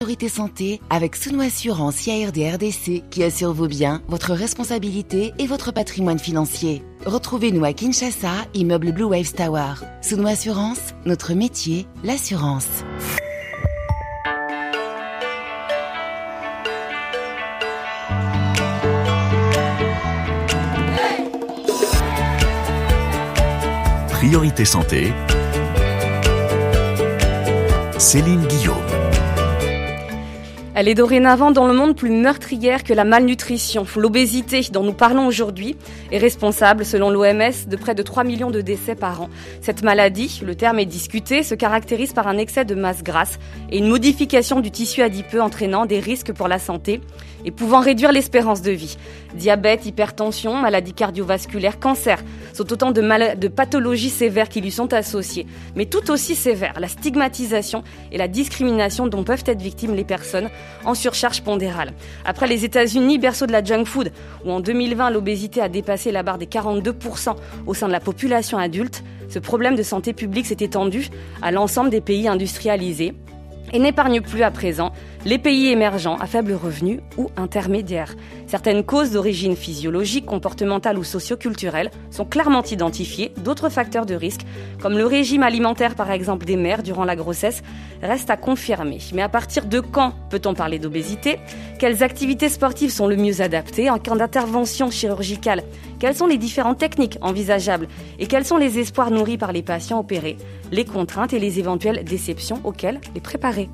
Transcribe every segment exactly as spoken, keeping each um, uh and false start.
Priorité Santé avec Suno Assurance I A R D R D C qui assure vos biens, votre responsabilité et votre patrimoine financier. Retrouvez-nous à Kinshasa, immeuble Blue Waves Tower. Suno Assurance, notre métier, l'assurance. Priorité Santé, Céline Guillaume. Elle est dorénavant dans le monde plus meurtrière que la malnutrition. L'obésité, dont nous parlons aujourd'hui, est responsable, selon l'O M S, de près de trois millions de décès par an. Cette maladie, le terme est discuté, se caractérise par un excès de masse grasse et une modification du tissu adipeux entraînant des risques pour la santé et pouvant réduire l'espérance de vie. Diabète, hypertension, maladie cardiovasculaire, cancer sont autant de, mal- de pathologies sévères qui lui sont associées. Mais tout aussi sévères, la stigmatisation et la discrimination dont peuvent être victimes les personnes en surcharge pondérale. Après les États-Unis, berceau de la junk food, où en deux mille vingt l'obésité a dépassé la barre des quarante-deux pour cent au sein de la population adulte, ce problème de santé publique s'est étendu à l'ensemble des pays industrialisés et n'épargne plus à présent les pays émergents à faible revenu ou intermédiaires. Certaines causes d'origine physiologique, comportementale ou socio-culturelle sont clairement identifiées. D'autres facteurs de risque, comme le régime alimentaire par exemple des mères durant la grossesse, restent à confirmer. Mais à partir de quand peut-on parler d'obésité ? Quelles activités sportives sont le mieux adaptées ? En cas d'intervention chirurgicale, quelles sont les différentes techniques envisageables ? Et quels sont les espoirs nourris par les patients opérés ? Les contraintes et les éventuelles déceptions auxquelles les préparer.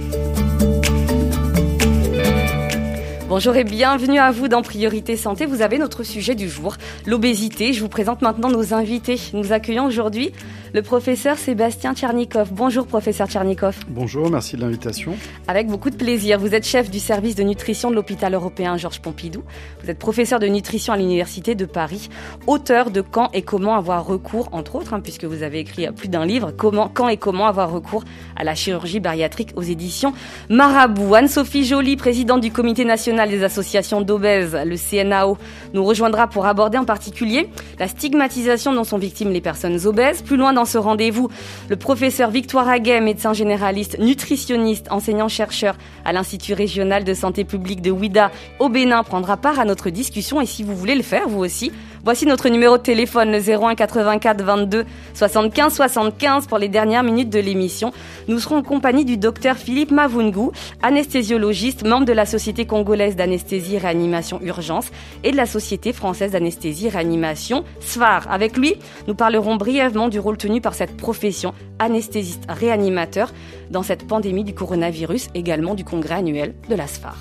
Bonjour et bienvenue à vous dans Priorité Santé. Vous avez notre sujet du jour, l'obésité. Je vous présente maintenant nos invités. Nous accueillons aujourd'hui le professeur Sébastien Tchernikov. Bonjour professeur Tchernikov. Bonjour, merci de l'invitation. Avec beaucoup de plaisir. Vous êtes chef du service de nutrition de l'hôpital européen Georges Pompidou. Vous êtes professeur de nutrition à l'université de Paris, auteur de Quand et comment avoir recours, entre autres, hein, puisque vous avez écrit plus d'un livre, comment, Quand et comment avoir recours à la chirurgie bariatrique aux éditions Marabout. Anne-Sophie Joly, présidente du comité national des associations d'obèses, le C N A O, nous rejoindra pour aborder en particulier la stigmatisation dont sont victimes les personnes obèses. Plus loin dans ce rendez-vous, le professeur Victoire Aguet, médecin généraliste, nutritionniste, enseignant-chercheur à l'Institut régional de santé publique de Ouidah au Bénin, prendra part à notre discussion. Et si vous voulez le faire, vous aussi, voici notre numéro de téléphone, le zéro un quatre-vingt-quatre vingt-deux soixante-quinze soixante-quinze pour les dernières minutes de l'émission. Nous serons en compagnie du docteur Philippe Mavungu, anesthésiologiste, membre de la Société congolaise d'anesthésie et réanimation urgence et de la Société française d'anesthésie et réanimation S F A R. Avec lui, nous parlerons brièvement du rôle tenu par cette profession, anesthésiste réanimateur, dans cette pandémie du coronavirus, également du congrès annuel de la S F A R.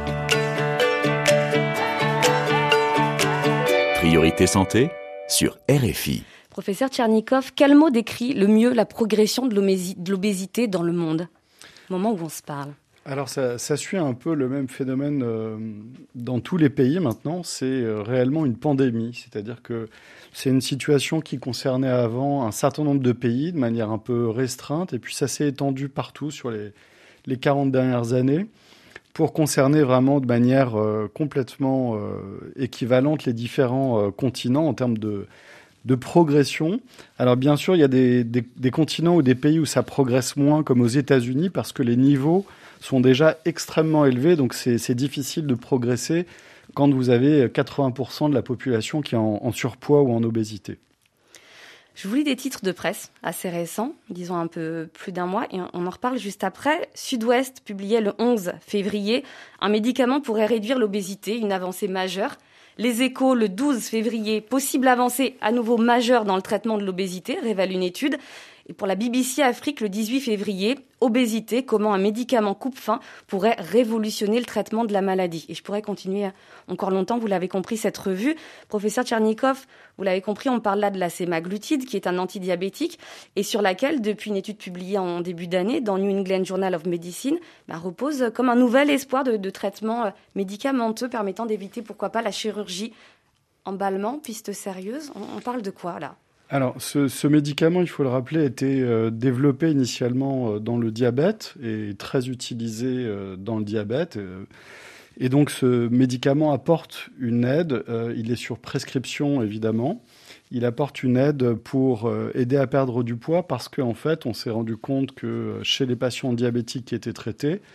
Priorité Santé sur R F I. Professeur Tchernikov, quel mot décrit le mieux la progression de l'obésité dans le monde, au moment où on se parle ? Alors ça, ça suit un peu le même phénomène euh, dans tous les pays maintenant, c'est euh, réellement une pandémie, c'est-à-dire que c'est une situation qui concernait avant un certain nombre de pays de manière un peu restreinte, et puis ça s'est étendu partout sur les, les quarante dernières années pour concerner vraiment de manière euh, complètement euh, équivalente les différents euh, continents en termes de, de progression. Alors bien sûr, il y a des, des, des continents ou des pays où ça progresse moins, comme aux États-Unis, parce que les niveaux sont déjà extrêmement élevés, donc c'est, c'est difficile de progresser quand vous avez quatre-vingts pour cent de la population qui est en, en surpoids ou en obésité. Je vous lis des titres de presse assez récents, disons un peu plus d'un mois, et on en reparle juste après. Sud-Ouest publiait le onze février « Un médicament pourrait réduire l'obésité, une avancée majeure ». Les Échos, le douze février, « Possible avancée à nouveau majeure dans le traitement de l'obésité », révèle une étude. Et pour la B B C Afrique, le dix-huit février, obésité, comment un médicament coupe-faim pourrait révolutionner le traitement de la maladie. Et je pourrais continuer encore longtemps, vous l'avez compris, cette revue. Professeur Tchernikov, vous l'avez compris, on parle là de la sémaglutide, qui est un antidiabétique, et sur laquelle, depuis une étude publiée en début d'année, dans New England Journal of Medicine, bah, repose comme un nouvel espoir de, de traitement médicamenteux permettant d'éviter, pourquoi pas, la chirurgie. Emballement, piste sérieuse, on, on parle de quoi là ? Alors, ce, ce médicament, il faut le rappeler, a été euh, développé initialement euh, dans le diabète et très utilisé euh, dans le diabète. Euh, et donc, ce médicament apporte une aide. Euh, il est sur prescription, évidemment. Il apporte une aide pour euh, aider à perdre du poids parce qu'en fait, on s'est rendu compte que chez les patients diabétiques qui étaient traités,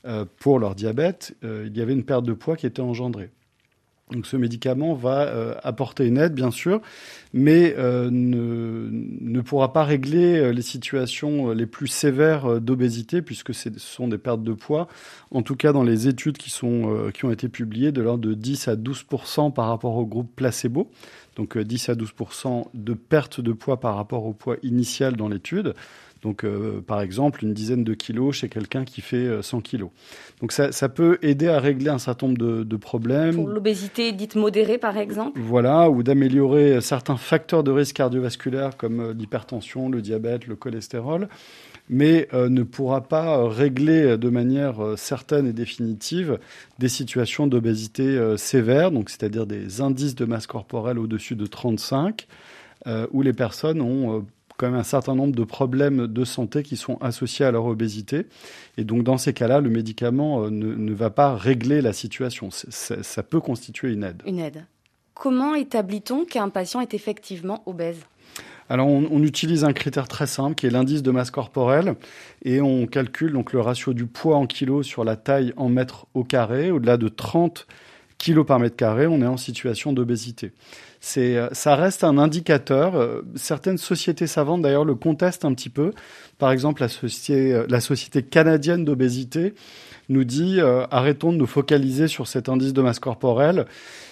euh, pour leur diabète, euh, il y avait une perte de poids qui était engendrée. Donc ce médicament va euh, apporter une aide, bien sûr, mais euh, ne, ne pourra pas régler les situations les plus sévères d'obésité, puisque ce sont des pertes de poids, en tout cas dans les études qui, sont, euh, qui ont été publiées, de l'ordre de dix à douze pour cent par rapport au groupe placebo. Donc euh, dix à douze pour cent de perte de poids par rapport au poids initial dans l'étude. Donc, euh, par exemple, une dizaine de kilos chez quelqu'un qui fait euh, cent kilos. Donc, ça, ça peut aider à régler un certain nombre de, de problèmes. Pour l'obésité dite modérée, par exemple. Voilà, ou d'améliorer certains facteurs de risque cardiovasculaire comme euh, l'hypertension, le diabète, le cholestérol, mais euh, ne pourra pas régler de manière euh, certaine et définitive des situations d'obésité euh, sévère, donc c'est-à-dire des indices de masse corporelle au-dessus de trente-cinq, euh, où les personnes ont... Euh, quand même un certain nombre de problèmes de santé qui sont associés à leur obésité. Et donc, dans ces cas-là, le médicament ne, ne va pas régler la situation. C'est, c'est, ça peut constituer une aide. Une aide. Comment établit-on qu'un patient est effectivement obèse ? Alors, on, on utilise un critère très simple qui est l'indice de masse corporelle et on calcule donc le ratio du poids en kilos sur la taille en mètres au carré. Au-delà de trente kilos par mètre carré, on est en situation d'obésité. C'est, ça reste un indicateur. Certaines sociétés savantes, d'ailleurs, le contestent un petit peu. Par exemple, la société, la société canadienne d'obésité nous dit euh, arrêtons de nous focaliser sur cet indice de masse corporelle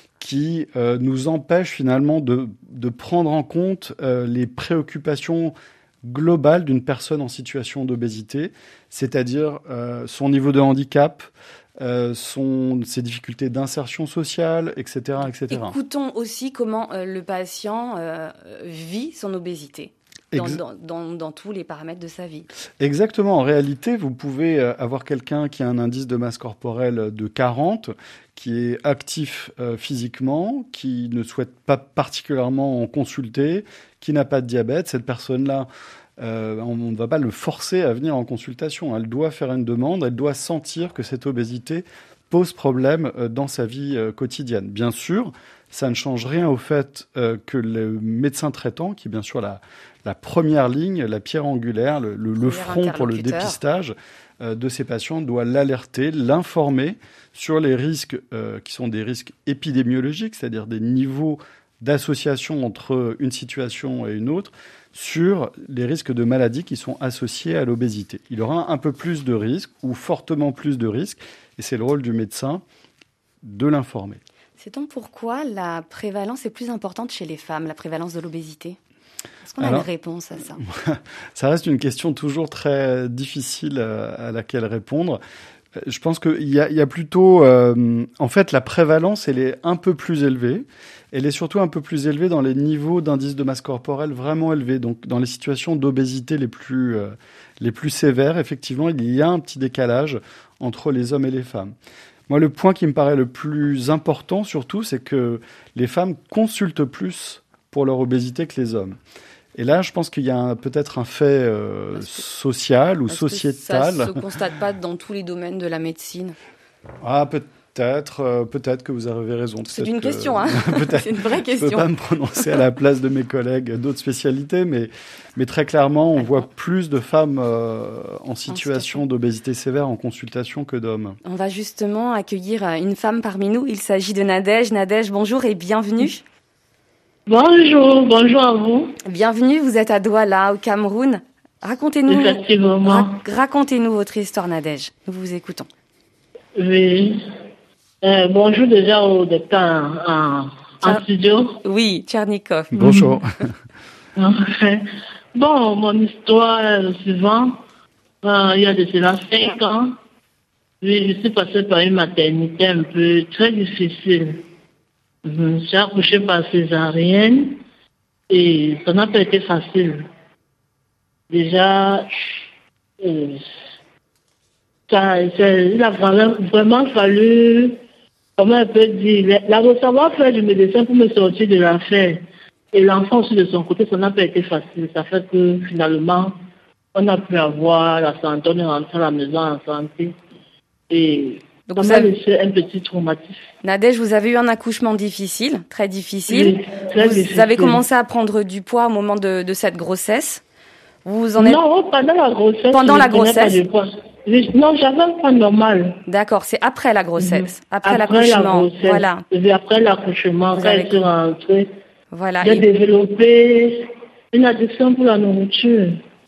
qui euh, nous empêche finalement de, de prendre en compte euh, les préoccupations globales d'une personne en situation d'obésité, c'est-à-dire euh, son niveau de handicap, Euh, son, ses difficultés d'insertion sociale, et cetera, et cetera. Écoutons aussi comment euh, le patient euh, vit son obésité dans, Ex- dans, dans, dans tous les paramètres de sa vie. Exactement. En réalité, vous pouvez avoir quelqu'un qui a un indice de masse corporelle de quarante, qui est actif euh, physiquement, qui ne souhaite pas particulièrement en consulter, qui n'a pas de diabète. Cette personne-là, Euh, on ne va pas le forcer à venir en consultation. Elle doit faire une demande, elle doit sentir que cette obésité pose problème euh, dans sa vie euh, quotidienne. Bien sûr, ça ne change rien au fait euh, que le médecin traitant, qui est bien sûr la, la première ligne, la pierre angulaire, le, le, le front pour le dépistage euh, de ces patients, doit l'alerter, l'informer sur les risques euh, qui sont des risques épidémiologiques, c'est-à-dire des niveaux d'association entre une situation et une autre, sur les risques de maladies qui sont associés à l'obésité. Il aura un peu plus de risques ou fortement plus de risques et c'est le rôle du médecin de l'informer. Sait-on pourquoi la prévalence est plus importante chez les femmes, la prévalence de l'obésité ? Est-ce qu'on a Alors, une réponse à ça ? Ça reste une question toujours très difficile à laquelle répondre. Je pense qu'il y a, il y a plutôt... Euh, en fait, la prévalence, elle est un peu plus élevée. Elle est surtout un peu plus élevée dans les niveaux d'indice de masse corporelle vraiment élevés. Donc, dans les situations d'obésité les plus, euh, les plus sévères, effectivement, il y a un petit décalage entre les hommes et les femmes. Moi, le point qui me paraît le plus important, surtout, c'est que les femmes consultent plus pour leur obésité que les hommes. Et là, je pense qu'il y a un, peut-être un fait euh, que, social ou sociétal. Ça ne se constate pas dans tous les domaines de la médecine. Ah, peut-être, euh, peut-être que vous avez raison. C'est une que, question, hein. Peut-être. C'est une vraie question. Je ne peux pas me prononcer à la place de mes collègues d'autres spécialités, mais, mais très clairement, on Alors, voit plus de femmes euh, en, situation en situation d'obésité sévère en consultation que d'hommes. On va justement accueillir une femme parmi nous. Il s'agit de Nadège. Nadège, bonjour et bienvenue. Bonjour, bonjour à vous. Bienvenue, vous êtes à Douala, au Cameroun. Racontez-nous, ra- racontez-nous votre histoire, Nadège. Nous vous écoutons. Oui. Euh, bonjour déjà au docteur en, en, en studio. Oui, Tchernikov. Bonjour. Bon, mon histoire est le suivant. Euh, il y a de cela cinq ans. Oui, je suis passée par une maternité un peu très difficile. Je suis accouchée par césarienne et ça n'a pas été facile. Déjà, euh, ça, ça, il a vraiment, vraiment fallu, comment on peut dire, la, le savoir-faire du médecin pour me sortir de l'affaire. Et l'enfant aussi de son côté, ça n'a pas été facile. Ça fait que finalement, on a pu avoir la santé, on est rentré à la maison en santé. Et donc ça m'a laissé un petit traumatisme. Nadège, vous avez eu un accouchement difficile, très difficile. Oui, très vous difficile. avez commencé à prendre du poids au moment de, de cette grossesse. Vous en êtes... Non, pendant la grossesse. Pendant la grossesse. Oui, non, j'avais un poids normal. D'accord, c'est après la grossesse, Mhm. après, Après l'accouchement. la grossesse. Voilà. Et après l'accouchement, Vous quand avez- je suis rentrée, Voilà. j'ai Et- développé une addiction pour la nourriture.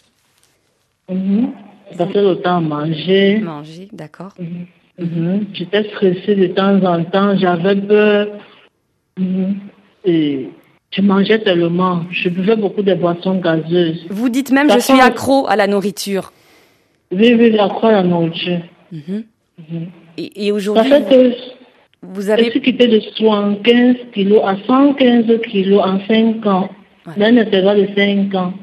Mhm. Ça fait le temps à manger. Manger, d'accord. Mhm. Mhm. J'étais stressée de temps en temps, j'avais peur. Mhm. Et je mangeais tellement, je buvais beaucoup de boissons gazeuses. Vous dites même, Ça je suis fait- accro à la nourriture. Oui, oui, j'accrois à la nourriture. Mhm. Mhm. Et, et Ça aujourd'hui, fait que vous, vous j'ai avez... quitté de soixante-quinze kilos à cent quinze kilos en cinq ans. Ouais. Dans un intervalle de cinq ans.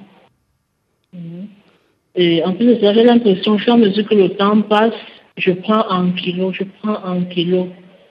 Mhm. Et en plus de ça, j'ai l'impression, au fur et à mesure que le temps passe, je prends un kilo, je prends un kilo.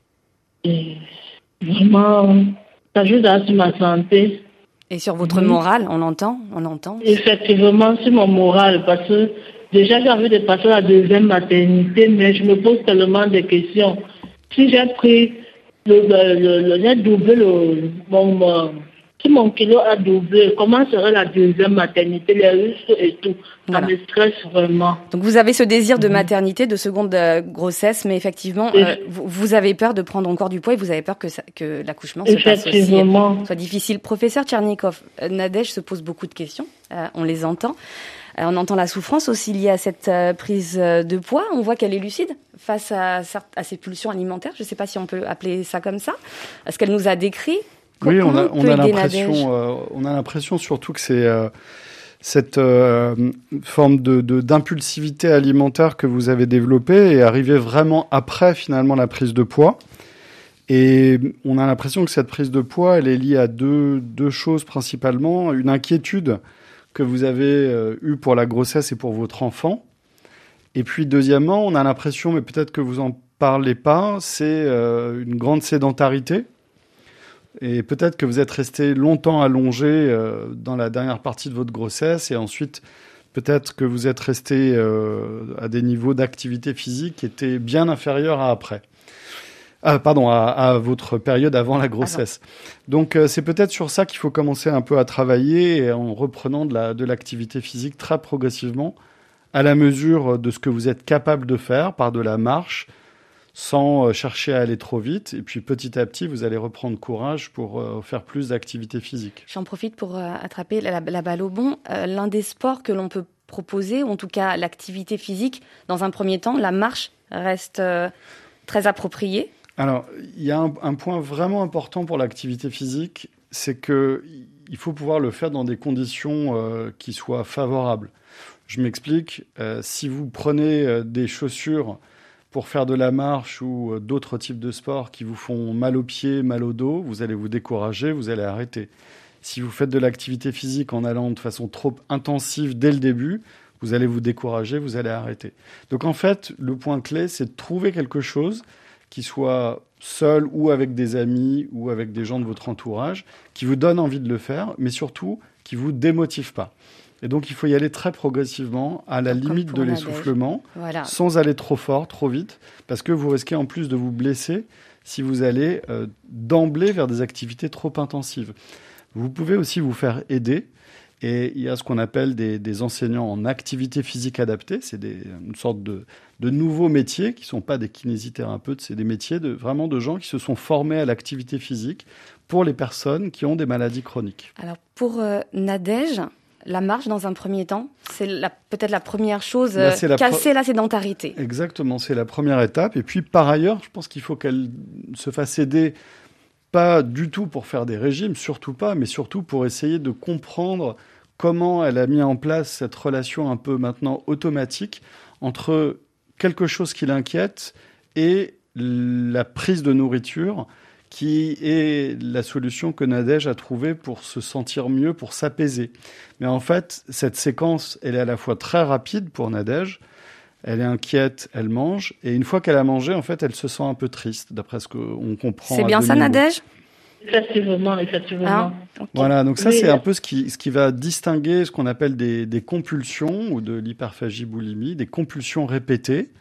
Et vraiment, ça joue dans sur ma santé. Et sur votre Mhm. morale, on entend, on entend. Effectivement, sur mon moral, parce que déjà j'ai envie de passer à la deuxième maternité, mais je me pose tellement de questions. Si j'ai pris, le, le, le, le- j'ai doublé le, mon, mon- si mon kilo a doublé, comment serait la deuxième maternité, les risques et tout. Ça Voilà. me stresse vraiment. Donc vous avez ce désir de Mhm. maternité, de seconde euh, grossesse, mais effectivement, Et- euh, vous, vous avez peur de prendre encore du poix et vous avez peur que, ça, que l'accouchement se passe aussi, Effectivement. soit difficile. Professeur Tchernikov, euh, Nadège se pose beaucoup de questions, euh, on les entend. Euh, on entend la souffrance aussi liée à cette euh, prise euh, de poids. On voit qu'elle est lucide face à, certes, à ses pulsions alimentaires. Je ne sais pas si on peut appeler ça comme ça. Ce qu'elle nous a décrit. Oui, on Comment a, peut on a aider Nadège l'impression, euh, on a l'impression surtout que c'est euh, cette euh, forme de, de- d'impulsivité alimentaire que vous avez développée est arrivée vraiment après finalement la prise de poids. Et on a l'impression que cette prise de poids, elle est liée à deux, deux choses principalement. Une inquiétude que vous avez euh, eue pour la grossesse et pour votre enfant. Et puis deuxièmement, on a l'impression, mais peut-être que vous en parlez pas, c'est euh, une grande sédentarité. Et peut-être que vous êtes resté longtemps allongé euh, dans la dernière partie de votre grossesse et ensuite peut-être que vous êtes resté euh, à des niveaux d'activité physique qui étaient bien inférieurs à après. Ah, pardon, à, à votre période avant la grossesse. Donc euh, c'est peut-être sur ça qu'il faut commencer un peu à travailler et en reprenant de, la, de l'activité physique très progressivement à la mesure de ce que vous êtes capable de faire par de la marche, sans chercher à aller trop vite. Et puis petit à petit, vous allez reprendre courage pour euh, faire plus d'activité physique. J'en profite pour euh, attraper la, la balle au bon. Euh, l'un des sports que l'on peut proposer, ou en tout cas l'activité physique, dans un premier temps, la marche reste euh, très appropriée. Alors, il y a un, un point vraiment important pour l'activité physique, c'est que il faut pouvoir le faire dans des conditions euh, qui soient favorables. Je m'explique. Euh, si vous prenez euh, des chaussures pour faire de la marche ou euh, d'autres types de sports qui vous font mal aux pieds, mal au dos, vous allez vous décourager, vous allez arrêter. Si vous faites de l'activité physique en allant de façon trop intensive dès le début, vous allez vous décourager, vous allez arrêter. Donc en fait, le point clé, c'est de trouver quelque chose qui soit seul ou avec des amis ou avec des gens de votre entourage, qui vous donne envie de le faire, mais surtout qui vous démotive pas. Et donc, il faut y aller très progressivement, à la Comme limite pour de Nadège. l'essoufflement, Voilà. sans aller trop fort, trop vite, parce que vous risquez en plus de vous blesser si vous allez euh, d'emblée vers des activités trop intensives. Vous pouvez aussi vous faire aider, et il y a ce qu'on appelle des, des enseignants en activité physique adaptée. C'est des, une sorte de, de nouveaux métiers qui ne sont pas des kinésithérapeutes, c'est des métiers de, vraiment de gens qui se sont formés à l'activité physique pour les personnes qui ont des maladies chroniques. Alors pour euh, Nadège, la marche dans un premier temps, c'est la, peut-être la première chose, Là, euh, c'est la casser pro- la sédentarité. Exactement, c'est la première étape. Et puis par ailleurs, je pense qu'il faut qu'elle se fasse aider, pas du tout pour faire des régimes, surtout pas, mais surtout pour essayer de comprendre comment elle a mis en place cette relation un peu maintenant automatique entre quelque chose qui l'inquiète et la prise de nourriture, qui est la solution que Nadège a trouvée pour se sentir mieux, pour s'apaiser. Mais en fait, cette séquence, elle est à la fois très rapide pour Nadège, elle est inquiète, elle mange, et une fois qu'elle a mangé, en fait, elle se sent un peu triste, d'après ce qu'on comprend. C'est à bien ça, demi-mot. Nadège? Effectivement, effectivement. Hein Ok. Voilà, donc ça, Oui, c'est là- un peu ce qui, ce qui va distinguer ce qu'on appelle des, des compulsions ou de l'hyperphagie-boulimie, des compulsions répétées,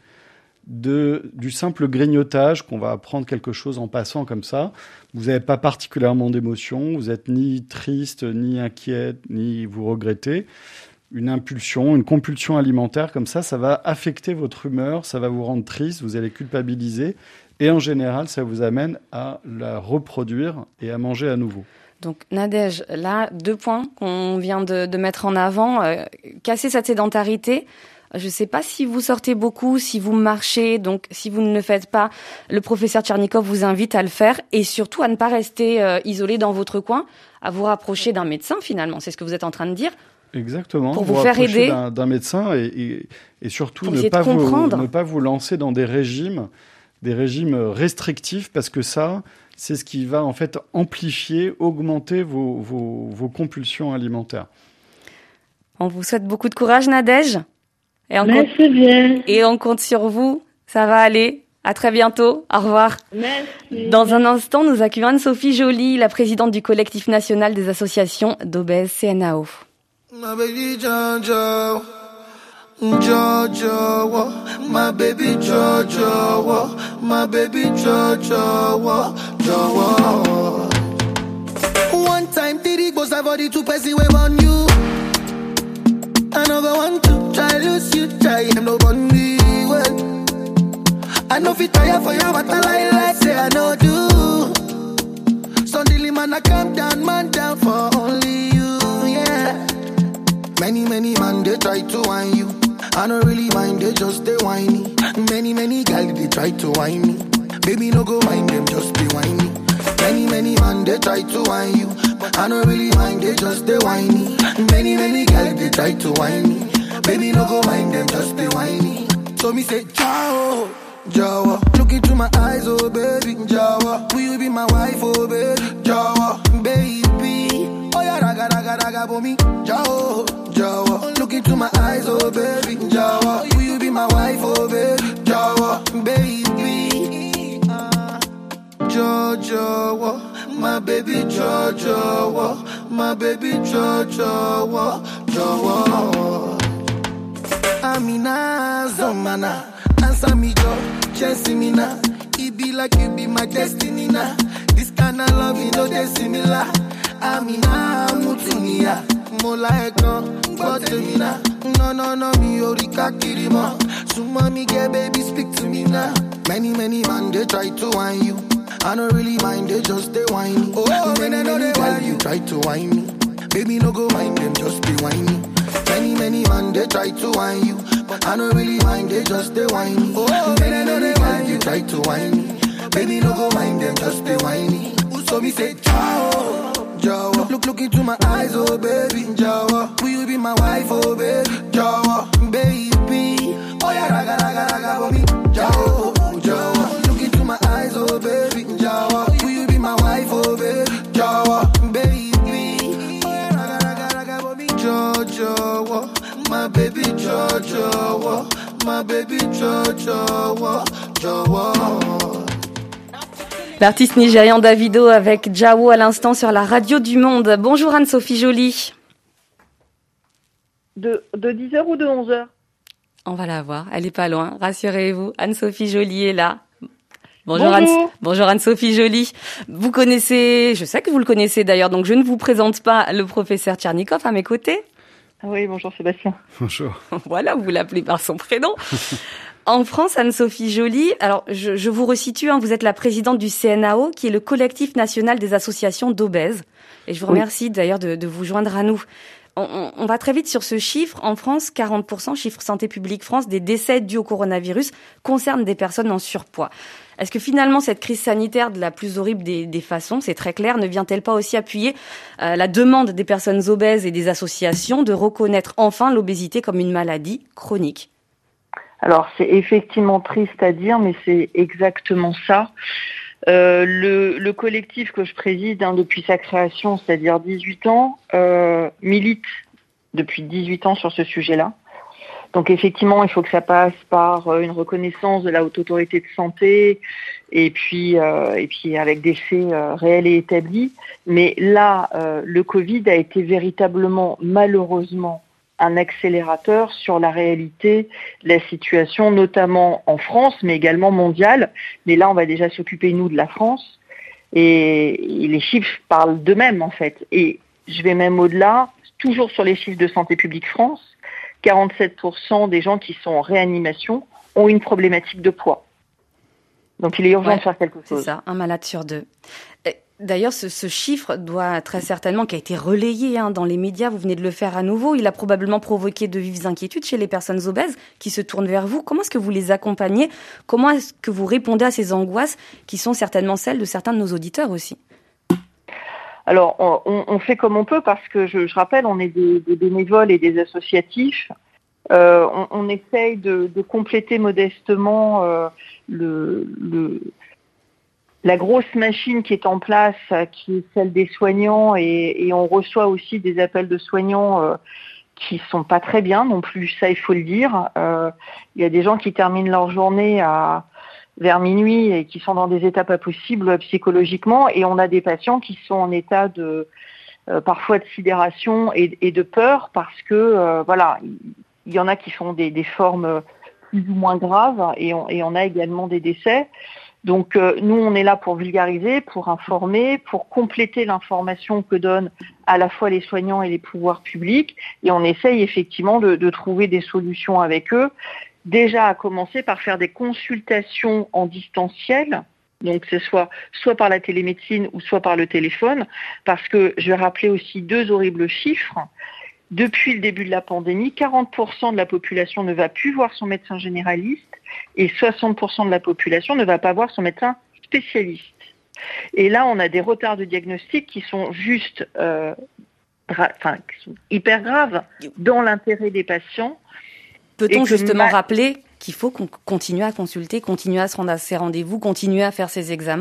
de, du simple grignotage qu'on va apprendre quelque chose en passant comme ça. Vous n'avez pas particulièrement d'émotion, vous êtes ni triste, ni inquiète, ni vous regrettez. une impulsion, une compulsion alimentaire comme ça, ça va affecter votre humeur, ça va vous rendre triste, vous allez culpabiliser. Et en général, ça vous amène à la reproduire et à manger à nouveau. Donc Nadège, là, deux points qu'on vient de, de mettre en avant. Euh, casser cette sédentarité. Je ne sais pas si vous sortez beaucoup, si vous marchez, donc si vous ne le faites pas, le professeur Tchernikov vous invite à le faire et surtout à ne pas rester euh, isolé dans votre coin, à vous rapprocher d'un médecin finalement. C'est ce que vous êtes en train de dire. Exactement. Pour vous, vous faire aider. D'un, d'un médecin et, et, et surtout pour ne pas, vous, comprendre. ne pas vous lancer dans des régimes, des régimes restrictifs parce que ça, c'est ce qui va en fait amplifier, augmenter vos, vos, vos compulsions alimentaires. On vous souhaite beaucoup de courage, Nadège. Et on Merci compte, bien. Et on compte sur vous. Ça va aller. À très bientôt. Au revoir. Merci. Dans un instant, nous accueillons Anne-Sophie Joly, la présidente du collectif national des associations d'obèses C N A O. My baby Jojo, Jojo, my baby Jojo, my baby Jojo, Jojo. One time, Diddy goes I've already two person wave on you. Another one to try lose you, try him no bunny well. I know fit tire for you, but I lie like say I know do. Suddenly man I come down, man down for only you, yeah. Many many man they try to whine you. I don't really mind, they just they whiny. Many many girls they try to whine me. Baby no go mind them, just be whiny. Many many man they try to whine you. I don't really mind, they just they whiny. Many, many girls, they try to whine me. Baby, no go mind them, just be whiny. So me say, ciao, Jawa. Look into my eyes, oh baby, Jawa. Will you be my wife, oh baby, Jawa. Baby, oh yeah, raga, raga, raga, for me, Jawa, Jawa. Look into my eyes, oh baby, Jawa. Will you be my wife, oh baby, Jawa. Baby, uh, Jawa. My baby Jojo, my baby Jojo, Jojo. Amina, Zomana, answer me, Joe, chasing me now. It be like you be my destiny now. This kind of love, you know, they similar. Amina, Mutinia, Mola Ekon, Botemina. No, no, no, me, Orika Kirima. So, mommy, get baby, speak to me now. Many, many man, they try to whine you. I don't really mind, they just they whiny. Oh, many, many, many girls you try to whine me. Baby, no go mind them, just be whiny. Many, many man, they try to whine you. But I don't really mind, they just they whiny. Oh, many, many girls you try to whine me. Baby, no go mind them, just be whiny. So me say, ciao, Jawa. Look, look into my eyes, oh baby, Jawa. Will you be my wife, oh baby, Jawa. Baby, oh yeah, raga, raga, raga, for me, Jawa, Jawa. Look into my eyes, oh baby, Jawa. Will you be my wife, oh baby, Jawa. Baby, oh yeah, raga, raga, raga, for me, Jawa. My baby, Jawa. My baby, Jawa, Jawa. L'artiste nigérian Davido avec Jawo à l'instant sur la radio du Monde. Bonjour Anne-Sophie Joly. De, de dix heures ou de onze heures? On va la voir, elle est pas loin, rassurez-vous. Anne-Sophie Joly est là. Bonjour, Bonjour. Anne, bonjour Anne-Sophie Joly. Vous connaissez, je sais que vous le connaissez d'ailleurs, donc je ne vous présente pas le professeur Tchernikov à mes côtés. Oui, bonjour Sébastien. Bonjour. Voilà, vous l'appelez par son prénom. En France, Anne-Sophie Joly, alors je, je vous resitue, hein, vous êtes la présidente du C N A O, qui est le collectif national des associations d'obèses. Et je vous remercie oui. d'ailleurs de, de vous joindre à nous. On, on, on va très vite sur ce chiffre. En France, quarante pour cent, chiffre Santé publique France, des décès dus au coronavirus concernent des personnes en surpoids. Est-ce que finalement, cette crise sanitaire de la plus horrible des, des façons, c'est très clair, ne vient-elle pas aussi appuyer euh, la demande des personnes obèses et des associations de reconnaître enfin l'obésité comme une maladie chronique ? Alors, c'est effectivement triste à dire, mais c'est exactement ça. Euh, le, le collectif que je préside hein, depuis sa création, c'est-à-dire dix-huit ans, euh, milite depuis dix-huit ans sur ce sujet-là. Donc effectivement, il faut que ça passe par une reconnaissance de la Haute Autorité de Santé et puis euh, et puis avec des faits euh, réels et établis. Mais là, euh, le Covid a été véritablement, malheureusement, un accélérateur sur la réalité de la situation, notamment en France, mais également mondiale. Mais là, on va déjà s'occuper, nous, de la France. Et, et les chiffres parlent d'eux-mêmes, en fait. Et je vais même au-delà. toujours sur les chiffres de Santé publique France, quarante-sept pour cent des gens qui sont en réanimation ont une problématique de poids. Donc il est urgent ouais, de faire quelque chose. C'est ça, un malade sur deux. D'ailleurs, ce, ce chiffre doit très certainement, qui a été relayé hein, dans les médias, vous venez de le faire à nouveau, il a probablement provoqué de vives inquiétudes chez les personnes obèses qui se tournent vers vous. Comment est-ce que vous les accompagnez ? Comment est-ce que vous répondez à ces angoisses qui sont certainement celles de certains de nos auditeurs aussi ? Alors, on, on fait comme on peut parce que, je, je rappelle, on est des, des bénévoles et des associatifs. Euh, on, on essaye de, de compléter modestement euh, le... le la grosse machine qui est en place, qui est celle des soignants, et, et on reçoit aussi des appels de soignants euh, qui sont pas très bien non plus, ça il faut le dire. Euh, il y a des gens qui terminent leur journée à vers minuit et qui sont dans des états pas possibles psychologiquement, et on a des patients qui sont en état de euh, parfois de sidération et, et de peur parce que euh, voilà, il y en a qui font des, des formes plus ou moins graves, et on, et on a également des décès. Donc euh, nous, on est là pour vulgariser, pour informer, pour compléter l'information que donnent à la fois les soignants et les pouvoirs publics, et on essaye effectivement de, de trouver des solutions avec eux, déjà à commencer par faire des consultations en distanciel, donc que ce soit soit par la télémédecine ou soit par le téléphone, parce que je vais rappeler aussi deux horribles chiffres. Depuis le début de la pandémie, quarante pour cent de la population ne va plus voir son médecin généraliste et soixante pour cent de la population ne va pas voir son médecin spécialiste. Et là, on a des retards de diagnostic qui sont juste, euh, gra- enfin, qui sont hyper graves dans l'intérêt des patients. Peut-on justement ma- rappeler qu'il faut qu'on continue à consulter, continuer à se rendre à ces rendez-vous, continuer à faire ces examens ?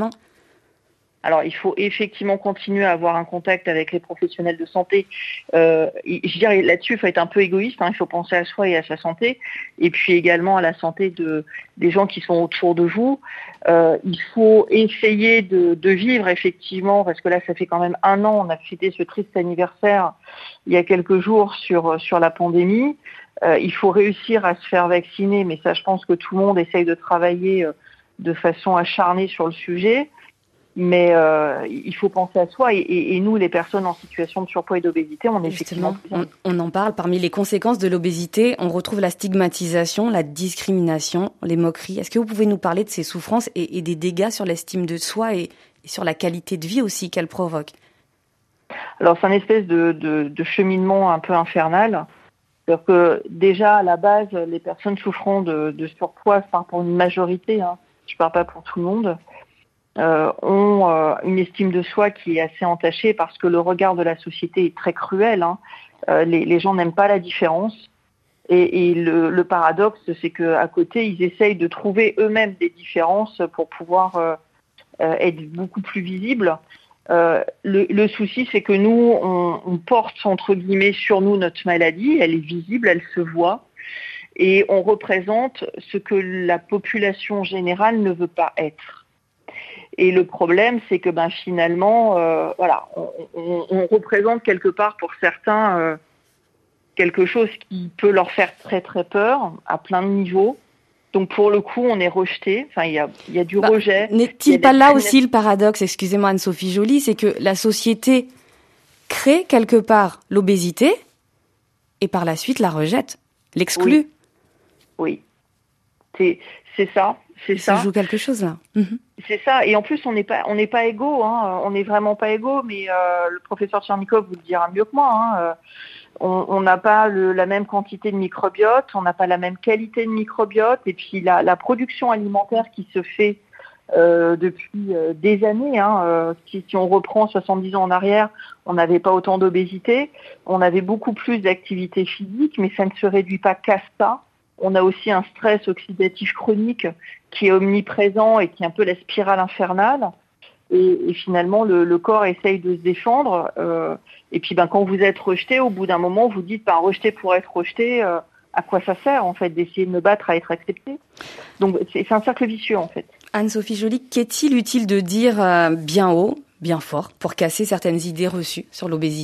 Alors, il faut effectivement continuer à avoir un contact avec les professionnels de santé. Euh, je dirais là-dessus, il faut être un peu égoïste. Hein, il faut penser à soi et à sa santé, et puis également à la santé de des gens qui sont autour de vous. Euh, il faut essayer de, de vivre effectivement, parce que là, ça fait quand même un an. On a fêté ce triste anniversaire il y a quelques jours sur sur la pandémie. Euh, il faut réussir à se faire vacciner, mais ça, je pense que tout le monde essaye de travailler euh, de façon acharnée sur le sujet. Mais euh, il faut penser à soi, et, et, et nous, les personnes en situation de surpoids et d'obésité, on est Justement, effectivement... On, on en parle. Parmi les conséquences de l'obésité, on retrouve la stigmatisation, la discrimination, les moqueries. Est-ce que vous pouvez nous parler de ces souffrances et, et des dégâts sur l'estime de soi et, et sur la qualité de vie aussi qu'elles provoquent ? Alors, c'est un espèce de, de, de cheminement un peu infernal. C'est-à-dire que déjà, à la base, les personnes souffrant de, de surpoids, enfin pour une majorité, hein, je ne parle pas pour tout le monde, Euh, ont euh, une estime de soi qui est assez entachée parce que le regard de la société est très cruel. Hein. Euh, les, les gens n'aiment pas la différence. Et, et le, le paradoxe, c'est qu'à côté, ils essayent de trouver eux-mêmes des différences pour pouvoir euh, euh, être beaucoup plus visibles. Euh, le, le souci, c'est que nous, on, on porte, entre guillemets, sur nous notre maladie. Elle est visible, elle se voit. Et on représente ce que la population générale ne veut pas être. Et le problème, c'est que ben finalement, euh, voilà, on, on, on représente quelque part pour certains euh, quelque chose qui peut leur faire très très peur à plein de niveaux. Donc pour le coup, on est rejeté. Enfin, il y a, il y a du bah, rejet. N'est-il pas là aussi le paradoxe, excusez-moi Anne-Sophie Joly, c'est que la société crée quelque part l'obésité et par la suite la rejette, l'exclut. Oui, oui. C'est c'est ça. C'est Il ça. se joue quelque chose là. Mmh. C'est ça. Et en plus, on n'est pas, on n'est pas égaux. Hein. On n'est vraiment pas égaux. Mais euh, le professeur Tchernikov vous le dira mieux que moi. Hein. On n'a pas le, la même quantité de microbiote. On n'a pas la même qualité de microbiote. Et puis la, la production alimentaire qui se fait euh, depuis euh, des années. Hein. Euh, si, si on reprend soixante-dix ans en arrière, on n'avait pas autant d'obésité. On avait beaucoup plus d'activité physique, mais ça ne se réduit pas qu'à ça. On a aussi un stress oxydatif chronique qui est omniprésent et qui est un peu la spirale infernale. Et, et finalement, le, le corps essaye de se défendre. Euh, et puis, ben, quand vous êtes rejeté, au bout d'un moment, vous dites, ben, rejeté pour être rejeté, euh, à quoi ça sert, en fait, d'essayer de me battre à être accepté ? Donc, c'est, c'est un cercle vicieux, en fait. Anne-Sophie Joly, qu'est-il utile de dire euh, bien haut, bien fort, pour casser certaines idées reçues sur l'obésité ?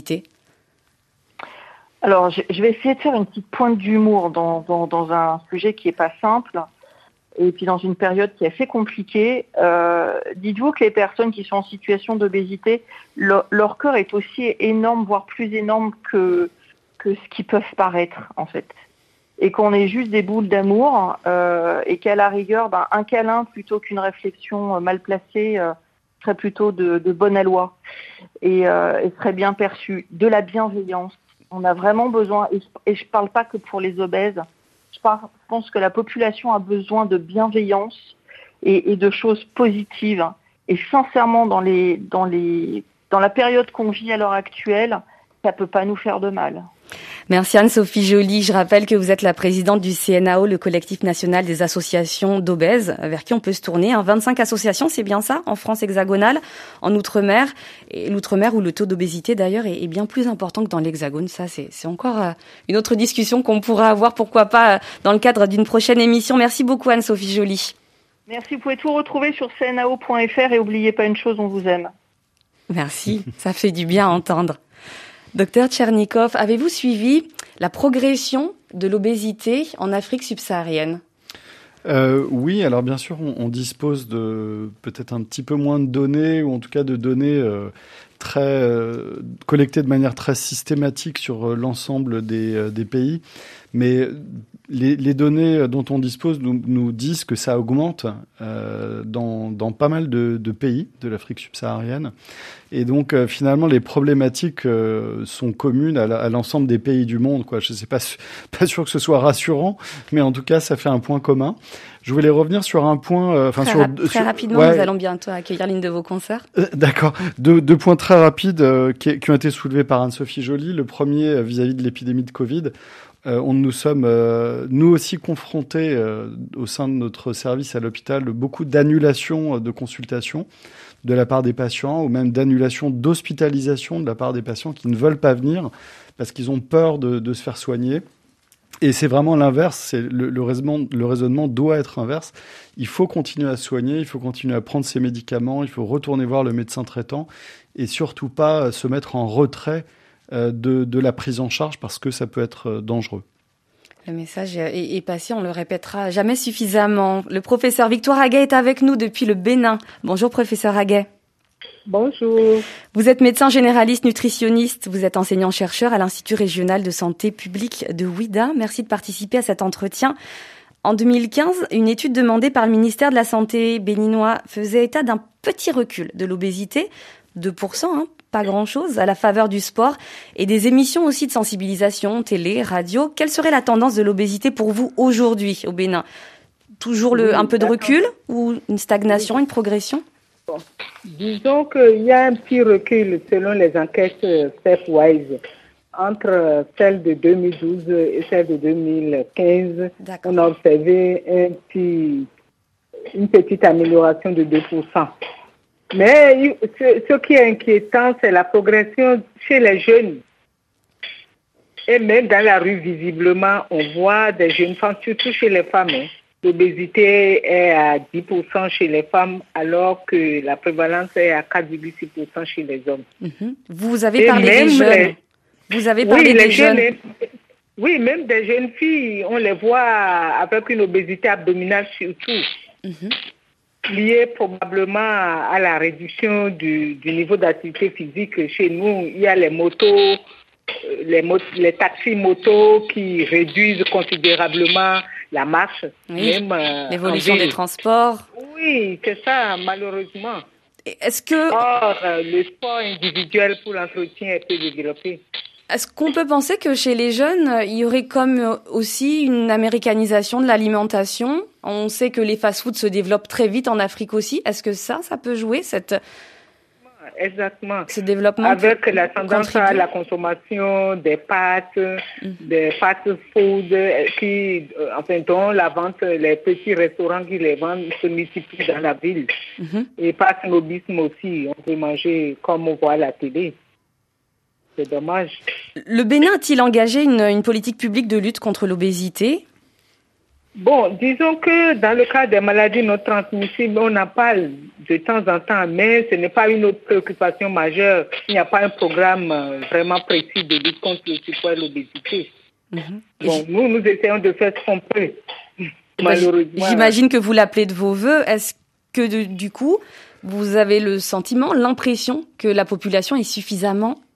Alors, je, je vais essayer de faire une petite pointe d'humour dans, dans, dans un sujet qui est pas simple, et puis dans une période qui est assez compliquée. Euh, dites-vous que les personnes qui sont en situation d'obésité, leur, leur corps est aussi énorme, voire plus énorme que que ce qu'ils peuvent paraître, en fait. Et qu'on est juste des boules d'amour, euh, et qu'à la rigueur, ben, un câlin plutôt qu'une réflexion mal placée euh, serait plutôt de, de bonne aloi et, euh, et serait bien perçu. De la bienveillance. On a vraiment besoin, et, et je parle pas que pour les obèses, je, parle, je pense que la population a besoin de bienveillance et, et de choses positives. Et sincèrement, dans, les, dans, les, dans la période qu'on vit à l'heure actuelle, ça peut pas nous faire de mal. Merci Anne-Sophie Joly. Je rappelle que vous êtes la présidente du C N A O, le collectif national des associations d'obèses, vers qui on peut se tourner. Hein. vingt-cinq associations, c'est bien ça, en France hexagonale, en Outre-mer. Et l'Outre-mer où le taux d'obésité d'ailleurs est, est bien plus important que dans l'Hexagone. Ça, c'est, c'est encore euh, une autre discussion qu'on pourra avoir, pourquoi pas, euh, dans le cadre d'une prochaine émission. Merci beaucoup Anne-Sophie Joly. Merci, vous pouvez tout retrouver sur c n a o point f r et n'oubliez pas une chose, on vous aime. Merci, ça fait du bien à entendre. Docteur Tchernikov, avez-vous suivi la progression de l'obésité en Afrique subsaharienne ? Euh, oui, alors bien sûr, on, on dispose de peut-être un petit peu moins de données, ou en tout cas de données euh, très euh, collectées de manière très systématique sur euh, l'ensemble des, euh, des pays. Mais les, les données dont on dispose nous, nous disent que ça augmente euh, dans, dans pas mal de, de pays de l'Afrique subsaharienne. Et donc, euh, finalement, les problématiques euh, sont communes à, la, à l'ensemble des pays du monde, quoi. Je ne sais pas, pas sûr que ce soit rassurant, mais en tout cas, ça fait un point commun. Je voulais revenir sur un point... Enfin, très sur, rap- très sur, rapidement, ouais. Nous allons bientôt accueillir l'une de vos concerts. Euh, d'accord. Deux, deux points très rapides euh, qui, qui ont été soulevés par Anne-Sophie Joly. Le premier, euh, vis-à-vis de l'épidémie de Covid. Euh, on nous sommes, euh, nous aussi, confrontés euh, au sein de notre service à l'hôpital, beaucoup d'annulations de consultations de la part des patients, ou même d'annulations d'hospitalisation de la part des patients qui ne veulent pas venir parce qu'ils ont peur de, de se faire soigner. Et c'est vraiment l'inverse. C'est le, le, raisonnement, le raisonnement doit être inverse. Il faut continuer à soigner, il faut continuer à prendre ses médicaments, il faut retourner voir le médecin traitant et surtout pas se mettre en retrait de, de la prise en charge parce que ça peut être dangereux. Le message est, est passé, on le répétera jamais suffisamment. Le professeur Victoire Haguet est avec nous depuis le Bénin. Bonjour professeur Haguet. Bonjour. Vous êtes médecin généraliste nutritionniste, vous êtes enseignant-chercheur à l'Institut régional de santé publique de Ouidah. Merci de participer à cet entretien. En deux mille quinze, une étude demandée par le ministère de la Santé béninois faisait état d'un petit recul de l'obésité, deux pour cent, hein, pas grand-chose, à la faveur du sport et des émissions aussi de sensibilisation, télé, radio. Quelle serait la tendance de l'obésité pour vous aujourd'hui au Bénin ? Toujours le, oui, un peu de recul ou une stagnation, oui. Une progression ? Bon. Disons qu'il y a un petit recul selon les enquêtes Stepwise. Entre celle de deux mille douze et celle de deux mille quinze, D'accord. On a observé un petit, une petite amélioration de deux pour cent. Mais ce, ce qui est inquiétant, c'est la progression chez les jeunes. Et même dans la rue, visiblement, on voit des jeunes femmes, surtout chez les femmes. Hein. L'obésité est à dix pour cent chez les femmes, alors que la prévalence est à quatre virgule six pour cent chez les hommes. Mm-hmm. Vous avez parlé des jeunes. Les... Vous avez parlé oui, des les jeunes. jeunes. Oui, même des jeunes filles, on les voit avec une obésité abdominale surtout. Mm-hmm. Lié probablement à la réduction du, du niveau d'activité physique chez nous. Il y a les motos, les, mot- les taxis motos qui réduisent considérablement la marche. Oui, même, euh, l'évolution des transports. Oui, c'est ça, malheureusement. Et est-ce que... Or, euh, le sport individuel pour l'entretien est peu développé. Est-ce qu'on peut penser que chez les jeunes, il y aurait comme aussi une américanisation de l'alimentation ? On sait que les fast-foods se développent très vite en Afrique aussi. Est-ce que ça, ça peut jouer, cette... Exactement. ce développement avec la tendance à la consommation des pâtes, mmh. des fast-food, qui, enfin, dont la vente, les petits restaurants qui les vendent se multiplient dans la ville. Mmh. Et par snobisme aussi, on peut manger comme on voit à la télé. C'est dommage. Le Bénin a-t-il engagé une, une politique publique de lutte contre l'obésité ? Bon, disons que dans le cas des maladies non transmissibles, on en parle de temps en temps, mais ce n'est pas une autre préoccupation majeure. Il n'y a pas un programme vraiment précis de lutte contre le surpoids et l'obésité. Mmh. Bon, nous, nous essayons de faire ce qu'on peut, malheureusement. J'imagine que vous l'appelez de vos voeux. Est-ce que, de, du coup, vous avez le sentiment, l'impression que la population est suffisamment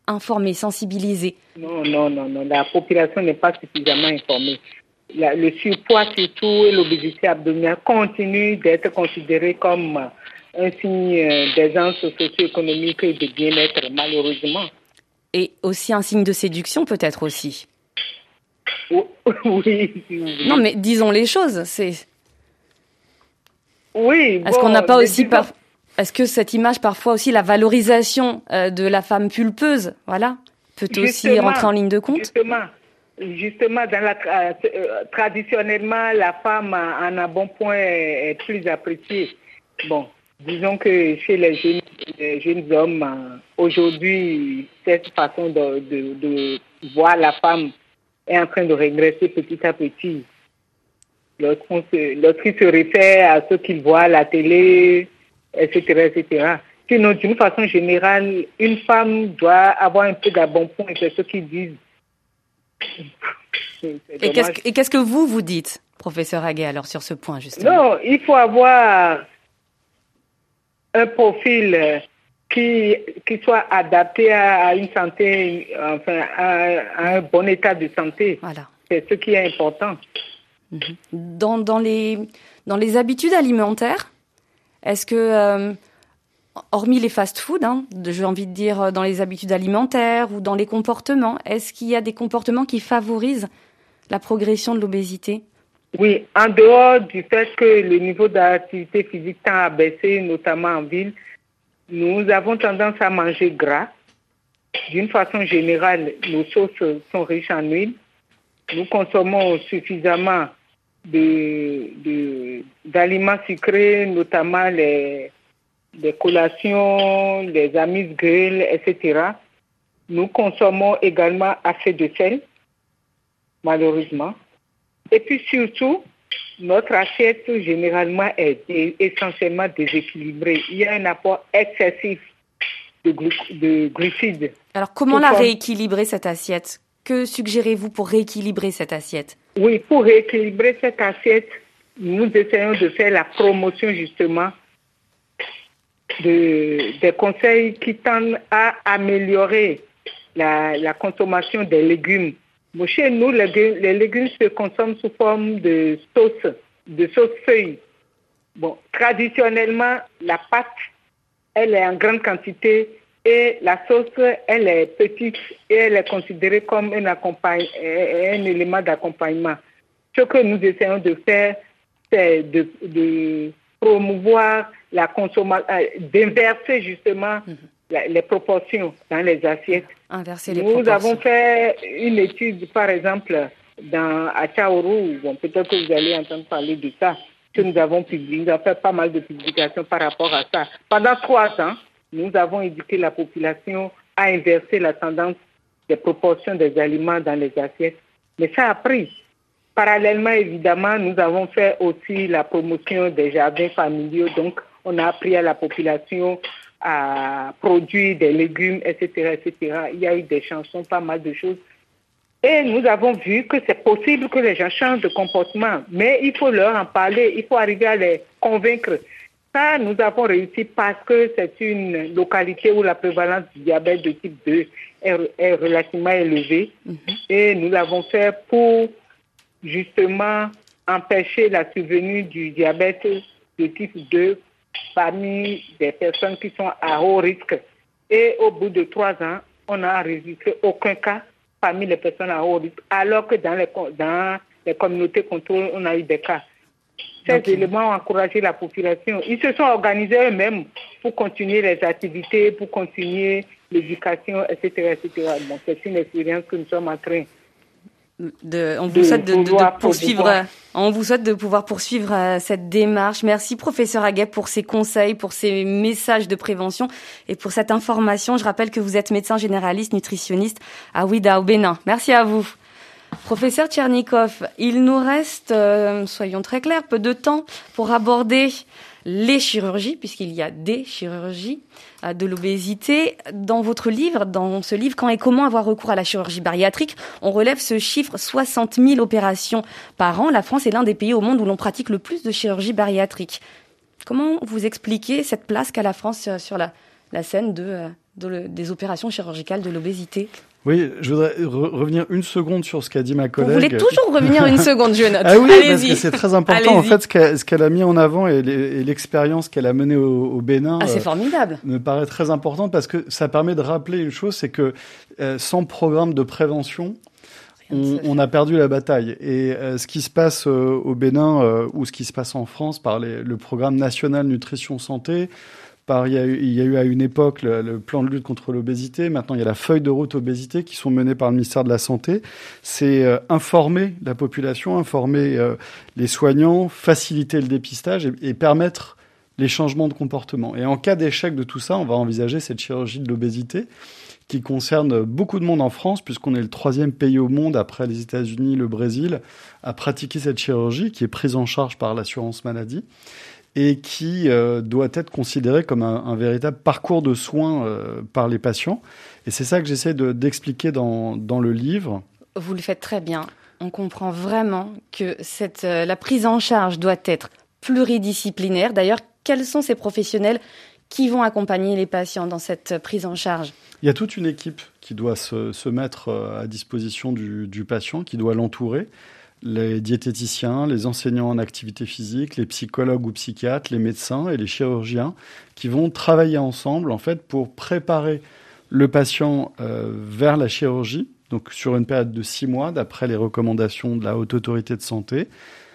informée, sensibilisée? Non, non, non, non. La population n'est pas suffisamment informée. La, le surpoids surtout et l'obésité abdominale continuent d'être considérés comme un signe d'aisance socio-économique et de bien-être, malheureusement. Et aussi un signe de séduction, peut-être aussi. Oui, oui. Non, mais disons les choses. C'est... Oui. Est-ce bon, qu'on n'a pas aussi disons... par... Est-ce que cette image, parfois aussi, la valorisation euh, de la femme pulpeuse, voilà, peut justement, aussi rentrer en ligne de compte? Justement. Justement, dans la, euh, traditionnellement, la femme en un bon point est, est plus appréciée. Bon, disons que chez les jeunes, les jeunes hommes, euh, aujourd'hui, cette façon de, de, de voir la femme est en train de régresser petit à petit. Lorsqu'on se, lorsqu'ils se réfèrent à ce qu'ils voient à la télé, et cetera, et cetera. Sinon, d'une façon générale, une femme doit avoir un peu d'embonpoint, c'est ce qu'ils disent. Et qu'est-ce, que, et qu'est-ce que vous, vous dites, professeur Aguet, alors, sur ce point, justement? Non, il faut avoir un profil qui, qui soit adapté à, à une santé, enfin, à, à un bon état de santé. Voilà. C'est ce qui est important. Dans, dans, les, dans les habitudes alimentaires, est-ce que... Euh, hormis les fast-foods, hein, j'ai envie de dire dans les habitudes alimentaires ou dans les comportements, est-ce qu'il y a des comportements qui favorisent la progression de l'obésité? Oui, en dehors du fait que le niveau d'activité physique tend à baisser, notamment en ville, nous avons tendance à manger gras. D'une façon générale, nos sauces sont riches en huile. Nous consommons suffisamment de, de, d'aliments sucrés, notamment les... des collations, les amuse-gueules, et cetera. Nous consommons également assez de sel, malheureusement. Et puis surtout, notre assiette généralement est essentiellement déséquilibrée. Il y a un apport excessif de, glu- de glucides. Alors comment la rééquilibrer, cette assiette? Que suggérez-vous pour rééquilibrer cette assiette? Oui, pour rééquilibrer cette assiette, nous essayons de faire la promotion justement De, des conseils qui tendent à améliorer la, la consommation des légumes. Bon, chez nous, les, les légumes se consomment sous forme de sauce, de sauce feuille. Bon, traditionnellement, la pâte, elle est en grande quantité et la sauce, elle est petite et elle est considérée comme un, accompagne, un élément d'accompagnement. Ce que nous essayons de faire, c'est de, de promouvoir la consommation, euh, d'inverser justement mmh. la, les proportions dans les assiettes. Inverser les Nous proportions. avons fait une étude, par exemple, dans, à Tchaourou, bon, peut-être que vous allez entendre parler de ça, que nous avons publié, nous avons fait pas mal de publications par rapport à ça. Pendant trois ans, nous avons éduqué la population à inverser la tendance des proportions des aliments dans les assiettes. Mais ça a pris. Parallèlement, évidemment, nous avons fait aussi la promotion des jardins familiaux. Donc, on a appris à la population à produire des légumes, et cetera, et cetera. Il y a eu des chansons, pas mal de choses. Et nous avons vu que c'est possible que les gens changent de comportement. Mais il faut leur en parler, il faut arriver à les convaincre. Ça, nous avons réussi parce que c'est une localité où la prévalence du diabète de type deux est, est relativement élevée. Mm-hmm. Et nous l'avons fait pour justement empêcher la survenue du diabète de type deux parmi des personnes qui sont à haut risque. Et au bout de trois ans, on n'a enregistré aucun cas parmi les personnes à haut risque, alors que dans les, dans les communautés contrôlées, on a eu des cas. Ces okay. éléments ont encouragé la population. Ils se sont organisés eux-mêmes pour continuer les activités, pour continuer l'éducation, et cetera, et cetera. Bon, c'est une expérience que nous sommes en train De, on vous souhaite de, de, de poursuivre, on vous souhaite de pouvoir poursuivre euh, cette démarche. Merci professeur Aguet pour ces conseils, pour ces messages de prévention et pour cette information. Je rappelle que vous êtes médecin généraliste nutritionniste à Ouidah au Bénin. Merci à vous. Professeur Tchernikov, il nous reste, euh, soyons très clairs, peu de temps pour aborder les chirurgies, puisqu'il y a des chirurgies euh, de l'obésité. Dans votre livre, dans ce livre, Quand et comment avoir recours à la chirurgie bariatrique, on relève ce chiffre, soixante mille opérations par an. La France est l'un des pays au monde où l'on pratique le plus de chirurgie bariatrique. Comment vous expliquez cette place qu'a la France sur la, la scène de, de le, des opérations chirurgicales de l'obésité. Oui, je voudrais re- revenir une seconde sur ce qu'a dit ma collègue. Vous voulez toujours revenir une seconde, je note. Ah oui, Allez-y. parce que c'est très important. Allez-y. En fait, ce qu'elle, ce qu'elle a mis en avant et, les, et l'expérience qu'elle a menée au, au Bénin Ah, c'est euh, formidable. me paraît très importante parce que ça permet de rappeler une chose, c'est que euh, sans programme de prévention, on, on a perdu la bataille. Et euh, ce qui se passe euh, au Bénin euh, ou ce qui se passe en France par les, le programme national nutrition santé, par, il, y a eu, il y a eu à une époque le, le plan de lutte contre l'obésité, maintenant il y a la feuille de route obésité qui sont menées par le ministère de la Santé. C'est euh, informer la population, informer euh, les soignants, faciliter le dépistage et, et permettre les changements de comportement. Et en cas d'échec de tout ça, on va envisager cette chirurgie de l'obésité qui concerne beaucoup de monde en France, puisqu'on est le troisième pays au monde, après les États-Unis, le Brésil, à pratiquer cette chirurgie, qui est prise en charge par l'assurance maladie, et qui euh, doit être considérée comme un, un véritable parcours de soins euh, par les patients. Et c'est ça que j'essaie de, d'expliquer dans, dans le livre. Vous le faites très bien. On comprend vraiment que cette, euh, la prise en charge doit être pluridisciplinaire. D'ailleurs, quels sont ces professionnels qui vont accompagner les patients dans cette prise en charge ? Il y a toute une équipe qui doit se, se mettre à disposition du, du patient, qui doit l'entourer. Les diététiciens, les enseignants en activité physique, les psychologues ou psychiatres, les médecins et les chirurgiens qui vont travailler ensemble en fait pour préparer le patient euh, vers la chirurgie, donc sur une période de six mois d'après les recommandations de la Haute Autorité de Santé.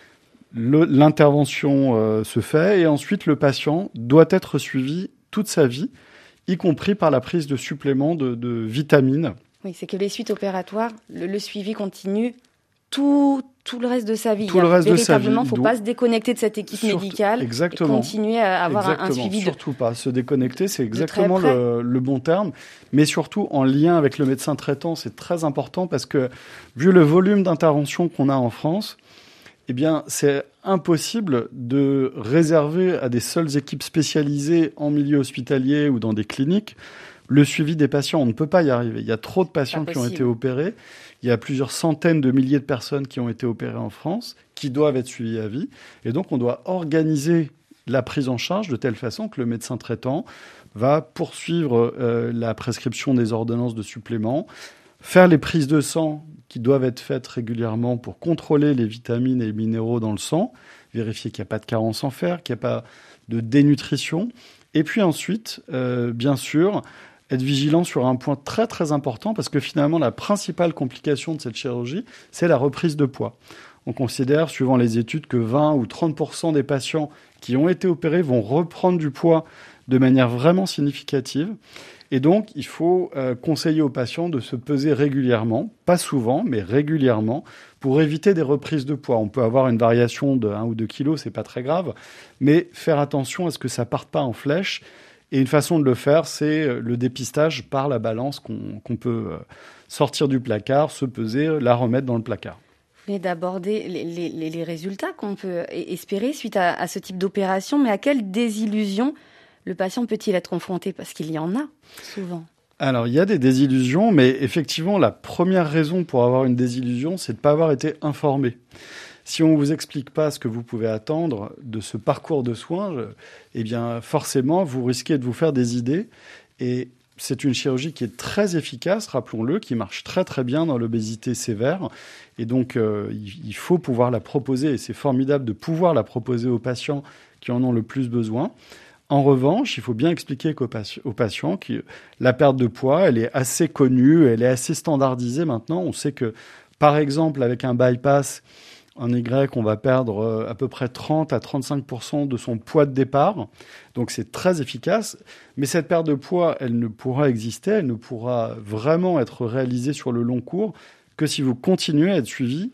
Le, l'intervention euh, se fait et ensuite le patient doit être suivi toute sa vie, y compris par la prise de suppléments de, de vitamines. Oui, c'est que les suites opératoires, le, le suivi continue tout, tout le reste de sa vie. Tout le reste de sa vie. Véritablement, il ne faut Donc, pas se déconnecter de cette équipe surtout, médicale exactement. et continuer à avoir un, un Exactement, suivi de... surtout pas. Se déconnecter, c'est de très exactement près. le, le bon terme. Mais surtout, en lien avec le médecin traitant, c'est très important parce que, vu le volume d'interventions qu'on a en France, eh bien, c'est impossible de réserver à des seules équipes spécialisées en milieu hospitalier ou dans des cliniques le suivi des patients. On ne peut pas y arriver. Il y a trop de patients qui ont été opérés. Il y a plusieurs centaines de milliers de personnes qui ont été opérées en France, qui doivent être suivies à vie. Et donc, on doit organiser la prise en charge de telle façon que le médecin traitant va poursuivre euh, la prescription des ordonnances de suppléments, faire les prises de sang qui doivent être faites régulièrement pour contrôler les vitamines et les minéraux dans le sang, vérifier qu'il n'y a pas de carence en fer, qu'il n'y a pas de dénutrition. Et puis ensuite, euh, bien sûr, être vigilant sur un point très très important parce que finalement, la principale complication de cette chirurgie, c'est la reprise de poids. On considère, suivant les études, que vingt ou trente pour cent des patients qui ont été opérés vont reprendre du poids de manière vraiment significative. Et donc, il faut euh, conseiller aux patients de se peser régulièrement, pas souvent, mais régulièrement, pour éviter des reprises de poids. On peut avoir une variation de un ou deux kilos, c'est pas très grave, mais faire attention à ce que ça parte pas en flèche. Et une façon de le faire, c'est le dépistage par la balance qu'on, qu'on peut sortir du placard, se peser, la remettre dans le placard. Vous venez d'aborder les, les, les résultats qu'on peut espérer suite à, à ce type d'opération, mais à quelle désillusion le patient peut-il être confronté ? Parce qu'il y en a, souvent. Alors, il y a des désillusions, mais effectivement, la première raison pour avoir une désillusion, c'est de ne pas avoir été informé. Si on ne vous explique pas ce que vous pouvez attendre de ce parcours de soins, je, eh bien, forcément, vous risquez de vous faire des idées. Et c'est une chirurgie qui est très efficace, rappelons-le, qui marche très très bien dans l'obésité sévère. Et donc, euh, il, il faut pouvoir la proposer. Et c'est formidable de pouvoir la proposer aux patients qui en ont le plus besoin. En revanche, il faut bien expliquer qu'aux patients, aux patients que la perte de poids, elle est assez connue, elle est assez standardisée maintenant. On sait que, par exemple, avec un bypass en Y, on va perdre à peu près trente à trente-cinq pour cent de son poids de départ. Donc, c'est très efficace. Mais cette perte de poids, elle ne pourra exister, elle ne pourra vraiment être réalisée sur le long cours que si vous continuez à être suivi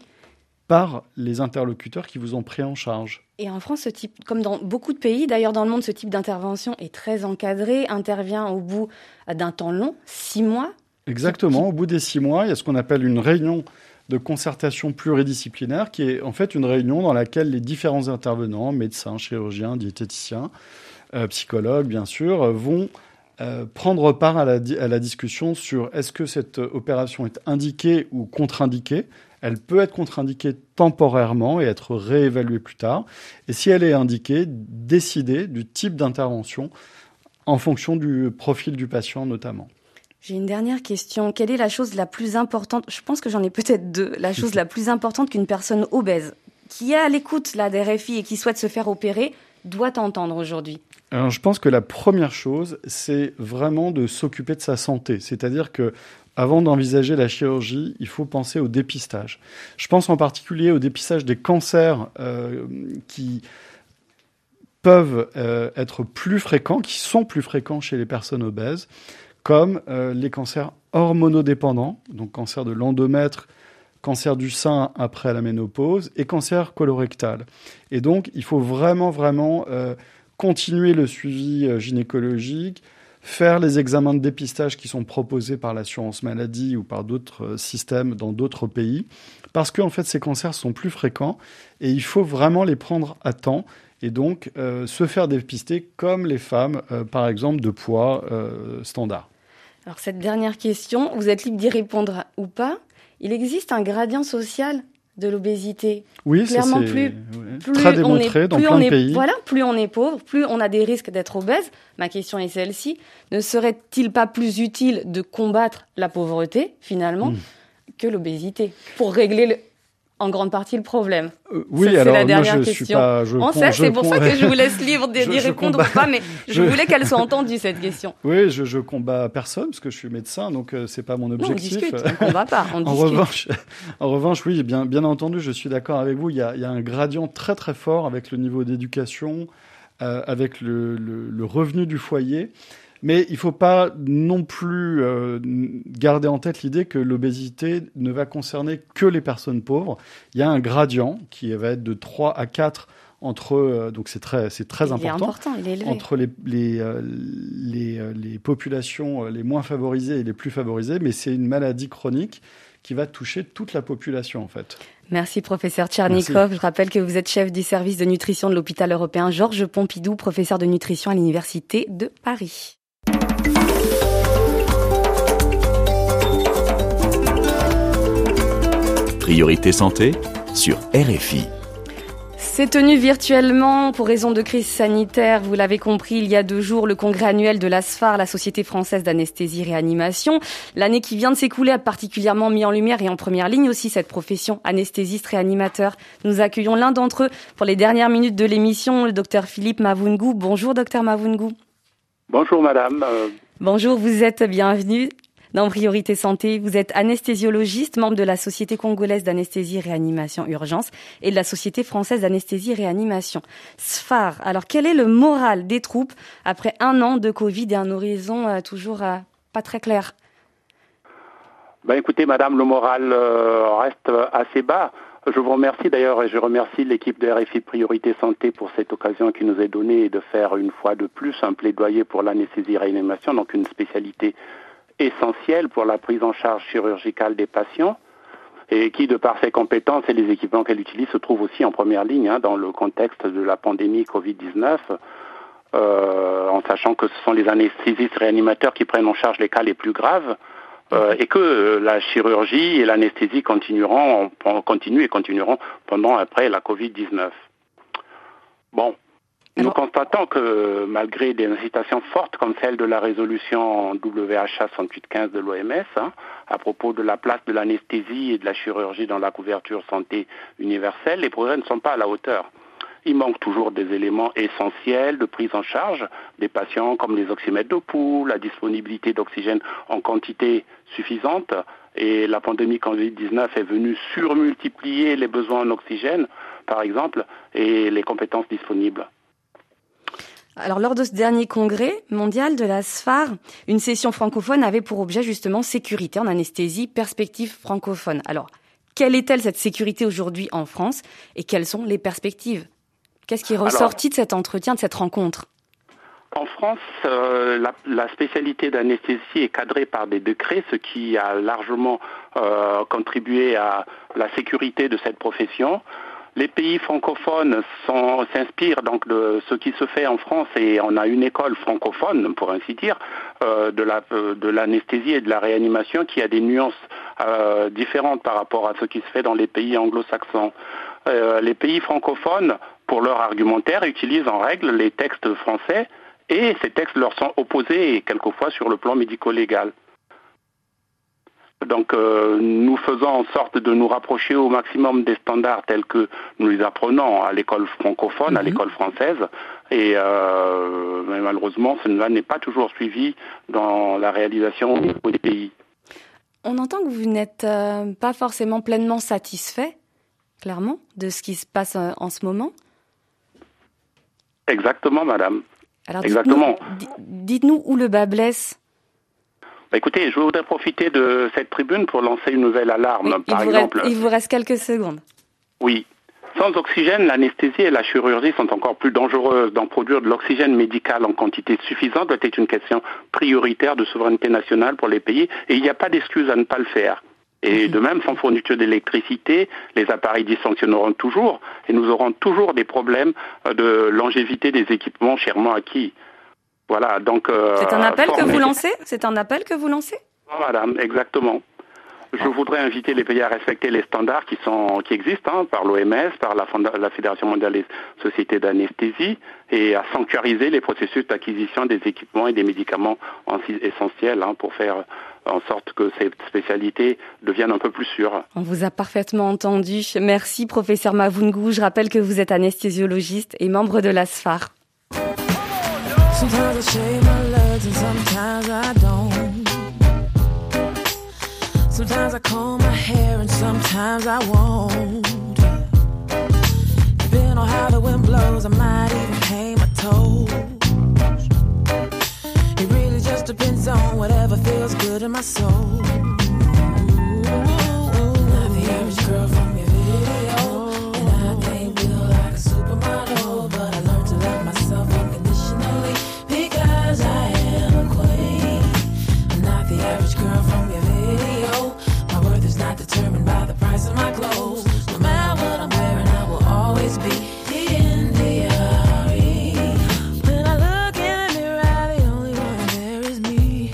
par les interlocuteurs qui vous ont pris en charge. Et en France, ce type, comme dans beaucoup de pays, d'ailleurs dans le monde, ce type d'intervention est très encadré, intervient au bout d'un temps long, six mois. Exactement. Au bout des six mois, il y a ce qu'on appelle une réunion de concertation pluridisciplinaire, qui est en fait une réunion dans laquelle les différents intervenants, médecins, chirurgiens, diététiciens, euh, psychologues, bien sûr, vont euh, prendre part à la, à la discussion sur est-ce que cette opération est indiquée ou contre-indiquée. Elle peut être contre-indiquée temporairement et être réévaluée plus tard. Et si elle est indiquée, décider du type d'intervention en fonction du profil du patient notamment. J'ai une dernière question. Quelle est la chose la plus importante, je pense que j'en ai peut-être deux, la chose la plus importante qu'une personne obèse, qui est à l'écoute là, des R F I et qui souhaite se faire opérer, doit entendre aujourd'hui? Alors, je pense que la première chose, c'est vraiment de s'occuper de sa santé. C'est-à-dire que avant d'envisager la chirurgie, il faut penser au dépistage. Je pense en particulier au dépistage des cancers euh, qui peuvent euh, être plus fréquents, qui sont plus fréquents chez les personnes obèses, comme euh, les cancers hormonodépendants, donc cancer de l'endomètre, cancer du sein après la ménopause et cancer colorectal. Et donc, il faut vraiment, vraiment euh, continuer le suivi euh, gynécologique, faire les examens de dépistage qui sont proposés par l'assurance maladie ou par d'autres euh, systèmes dans d'autres pays, parce qu'en fait, ces cancers sont plus fréquents et il faut vraiment les prendre à temps et donc euh, se faire dépister comme les femmes, euh, par exemple, de poids euh, standard. Alors, cette dernière question, vous êtes libre d'y répondre ou pas. Il existe un gradient social de l'obésité. Oui, clairement, ça, c'est plus, ouais, plus très démontré on est, dans plus plein on de est, pays. Voilà, plus on est pauvre, plus on a des risques d'être obèse. Ma question est celle-ci. Ne serait-il pas plus utile de combattre la pauvreté, finalement, mmh. que l'obésité, pour régler le, en grande partie le problème? euh, Oui, ça, alors c'est la dernière moi, je question. suis pas... Je on con, sait, je c'est pour con... ça que je vous laisse libre d'y je, répondre combat... ou pas, mais je, je voulais qu'elle soit entendue, cette question. Oui, je, je combats personne, parce que je suis médecin, donc euh, c'est pas mon objectif. Non, on discute, on combat pas, on en discute. Revanche, en revanche, oui, bien, bien entendu, je suis d'accord avec vous, il y a, il y a un gradient très très fort avec le niveau d'éducation, euh, avec le, le, le revenu du foyer. Mais il ne faut pas non plus euh, garder en tête l'idée que l'obésité ne va concerner que les personnes pauvres. Il y a un gradient qui va être de trois à quatre entre, euh, donc c'est très, c'est très il important, est important, il est élevé. entre les, les, euh, les, euh, les populations les moins favorisées et les plus favorisées, mais c'est une maladie chronique qui va toucher toute la population en fait. Merci professeur Tchernikov. Je rappelle que vous êtes chef du service de nutrition de l'hôpital européen Georges Pompidou, professeur de nutrition à l'université de Paris. Priorité santé sur R F I. C'est tenu virtuellement pour raison de crise sanitaire. Vous l'avez compris, il y a deux jours, le congrès annuel de l'A S F A R, la Société française d'anesthésie-réanimation. L'année qui vient de s'écouler a particulièrement mis en lumière et en première ligne aussi cette profession, anesthésiste-réanimateur. Nous accueillons l'un d'entre eux pour les dernières minutes de l'émission, le docteur Philippe Mavungou. Bonjour docteur Mavungou. Bonjour madame. Bonjour, vous êtes bienvenue dans Priorité Santé. Vous êtes anesthésiologiste, membre de la Société congolaise d'anesthésie réanimation urgence et de la Société française d'anesthésie réanimation. S F A R, alors quel est le moral des troupes après un an de Covid et un horizon euh, toujours euh, pas très clair? Ben écoutez madame, le moral euh, reste assez bas. Je vous remercie d'ailleurs et je remercie l'équipe de R F I Priorité Santé pour cette occasion qui nous est donnée de faire une fois de plus un plaidoyer pour l'anesthésie-réanimation, donc une spécialité essentielle pour la prise en charge chirurgicale des patients et qui, de par ses compétences et les équipements qu'elle utilise, se trouve aussi en première ligne hein, dans le contexte de la pandémie covid dix-neuf, euh, en sachant que ce sont les anesthésistes réanimateurs qui prennent en charge les cas les plus graves. Euh, et que euh, la chirurgie et l'anesthésie continueront, continuent et continueront pendant après la covid dix-neuf. Bon, nous Alors... constatons que malgré des incitations fortes comme celle de la résolution W H A soixante-huit quinze de l'O M S hein, à propos de la place de l'anesthésie et de la chirurgie dans la couverture santé universelle, les progrès ne sont pas à la hauteur. Il manque toujours des éléments essentiels de prise en charge des patients comme les oxymètres de pouls, la disponibilité d'oxygène en quantité suffisante et la pandémie covid dix-neuf est venue surmultiplier les besoins en oxygène, par exemple, et les compétences disponibles. Alors, lors de ce dernier congrès mondial de la S F A R, une session francophone avait pour objet justement sécurité en anesthésie, perspective francophone. Alors, quelle est-elle cette sécurité aujourd'hui en France et quelles sont les perspectives ? Qu'est-ce qui est ressorti Alors, de cet entretien, de cette rencontre ? En France, euh, la, la spécialité d'anesthésie est cadrée par des décrets, ce qui a largement euh, contribué à la sécurité de cette profession. Les pays francophones sont, s'inspirent donc de ce qui se fait en France et on a une école francophone, pour ainsi dire, euh, de, la, de l'anesthésie et de la réanimation qui a des nuances euh, différentes par rapport à ce qui se fait dans les pays anglo-saxons. Euh, les pays francophones, pour leur argumentaire, utilisent en règle les textes français et ces textes leur sont opposés, et quelquefois sur le plan médico-légal. Donc euh, nous faisons en sorte de nous rapprocher au maximum des standards tels que nous les apprenons à l'école francophone, mmh. à l'école française, et euh, mais malheureusement cela n'est pas toujours suivi dans la réalisation au niveau des pays. On entend que vous n'êtes euh, pas forcément pleinement satisfait, clairement, de ce qui se passe euh, en ce moment. Exactement, madame. Alors, Exactement. Dites-nous, dites-nous où le bas blesse. Bah écoutez, je voudrais profiter de cette tribune pour lancer une nouvelle alarme, oui, par il exemple. Reste, il vous reste quelques secondes. Oui. Sans oxygène, l'anesthésie et la chirurgie sont encore plus dangereuses. D'en produire de l'oxygène médical en quantité suffisante doit être une question prioritaire de souveraineté nationale pour les pays, et il n'y a pas d'excuse à ne pas le faire. Et mmh. de même, sans fourniture d'électricité, les appareils dysfonctionneront toujours, et nous aurons toujours des problèmes de longévité des équipements chèrement acquis. Voilà, donc... Euh, C'est un appel que vous lancez ? C'est un appel que vous lancez ? Madame, exactement. Je voudrais inviter les pays à respecter les standards qui sont qui existent hein, par l'O M S, par la, la Fédération mondiale des sociétés d'anesthésie, et à sanctuariser les processus d'acquisition des équipements et des médicaments essentiels hein, pour faire en sorte que ces spécialités deviennent un peu plus sûres. On vous a parfaitement entendu. Merci, professeur Mavungu. Je rappelle que vous êtes anesthésiologiste et membre de l'A S F A R. Sometimes I shave my legs and sometimes I don't. Sometimes I comb my hair and sometimes I won't. Depending on how the wind blows, I might even paint my toes. It really just depends on whatever feels good in my soul. Not the average girl from your video, and I ain't built like a supermodel, but I learned to love myself unconditionally because I am a queen. I'm not the average girl from your video. My worth is not determined by the price of my clothes. No matter what I'm wearing, I will always be in the R E. When I look in the mirror, the only one there is me.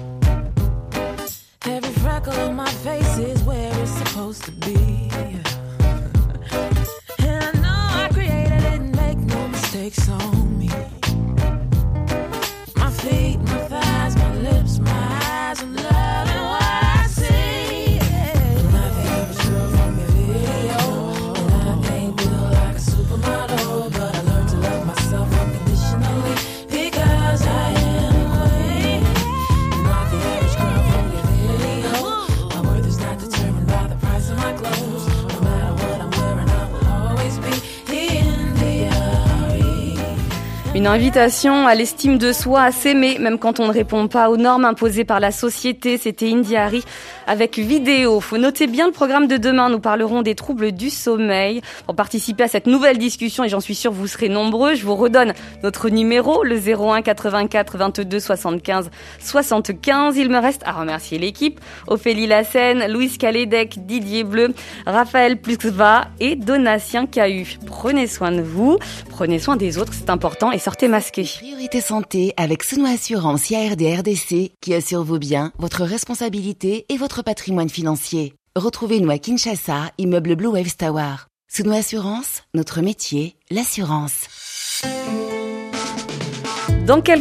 Every freckle on my face is where it's supposed to be. And I know I created it and make no mistakes on me. My feet, my thighs, my lips, my eyes, I'm loving what I see. I'm not the average girl from your video, and I ain't built like a supermodel, but I learned to love myself unconditionally because I am a queen. I'm not the average girl from your video. My worth is not determined by the price of my clothes. No matter what I'm wearing, I will always be in the R E. Une invitation à l'estime de soi, à s'aimer, même quand on ne répond pas aux normes imposées par la société. C'était India.Arie avec Vidéo. Faut noter bien le programme de demain. Nous parlerons des troubles du sommeil. Pour participer à cette nouvelle discussion, et j'en suis sûre vous serez nombreux, je vous redonne notre numéro, le zéro un quatre-vingt-quatre vingt-deux soixante-quinze soixante-quinze. Il me reste à remercier l'équipe. Ophélie Lassène, Louise Calédec, Didier Bleu, Raphaël Pluxva et Donatien Cahu. Prenez soin de vous, prenez soin des autres, c'est important, et sortez masqués. Priorité santé avec Souno Assurance I A R D R D C qui assure vos biens, votre responsabilité et votre patrimoine financier. Retrouvez-nous à Kinshasa, immeuble Blue Waves Tower. Souno Assurance, notre métier, l'assurance. Dans quelques